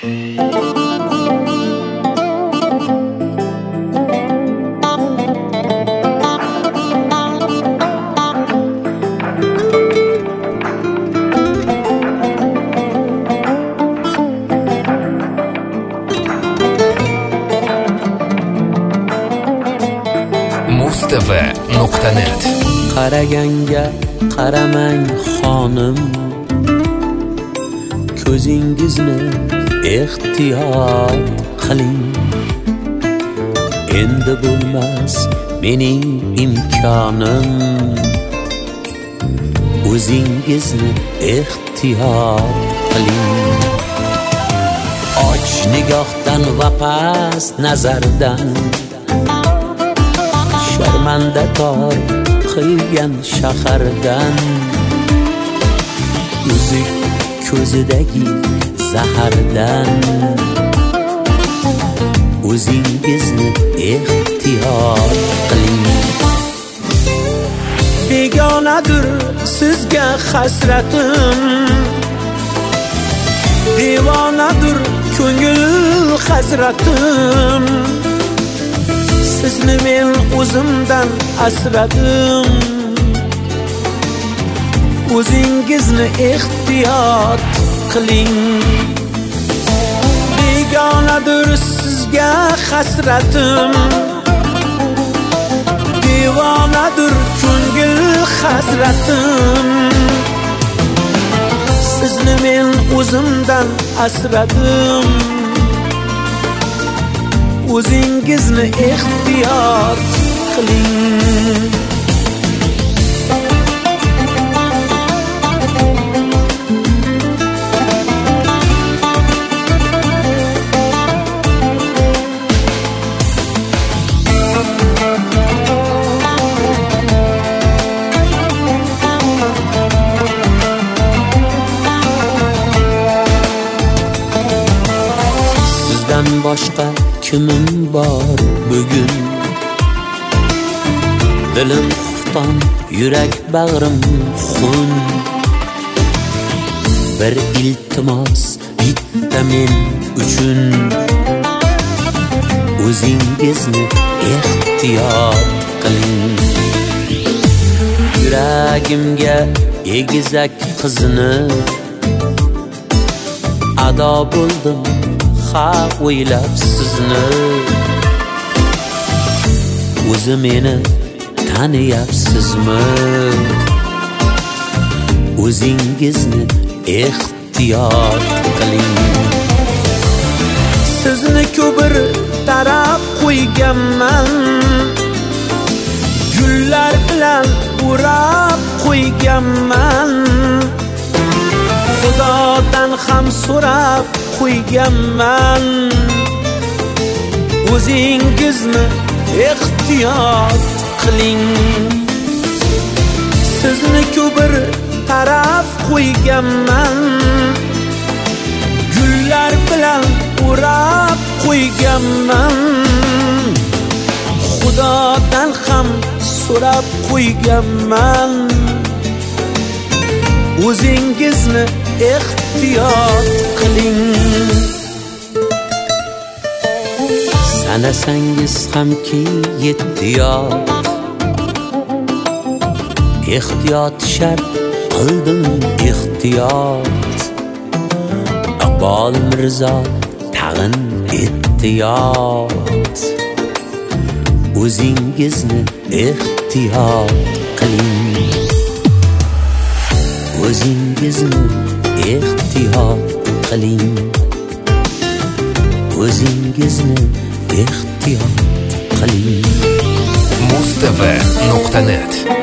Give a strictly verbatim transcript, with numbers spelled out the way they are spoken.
mustv nuqta net. Qaraganga qaramang xonim, ko'zingizni ehtiyot qiling. Endi bo'lmas mening imkonim, o'zingizni ehtiyot qiling. Och nigohdan va past nazardan, sharmanda tor qilgan shahardan, uzuk ko'zidagi zahardan, o'zingizni ehtiyot qiling. Begonadir sizga hasratim, devonadir ko'ngil hazratim. Sizni men o'zimdan asradim, o'zingizni ehtiyot qiling. Begonadir sizga hasratim, devonadir ko'ngil hazratim. Sizni men o'zimdan asradim, o'zingizni ehtiyot qiling. Sizdan boshqa kimim bor bugun? Dilim xufton, yurak bag'rim xun. Bir iltimos bitta men uchun, o'zingizni ehtiyot qiling. Yuragimga egizak qizni ado bo'ldim, ha o'ylab sizni. O'zi meni taniyapsizmi? O'zingizni ehtiyot qiling. Sizni ko'pir taraf qo'yganman, gullar bilan o'rab qo'yganman. Xudodan ham so'rab qo'yganman, o'zingizni ehtiyot qiling. Sizni ko'pir taraf qo'yganman, gullar bilan o'rab qo'yganman. Xudodan ham so'rab qo'yganman, o'zingizni ehtiyot qiling. Sanasangiz hamki yettiyot, ehtiyot shart qildim ehtiyot. Iqbol Mirzo tag'in ehtiyot, o'zingizni ehtiyot qiling. O'zingizni ehtiyot qiling. O'zingizni ehtiyot qiling. mustv nuqta net.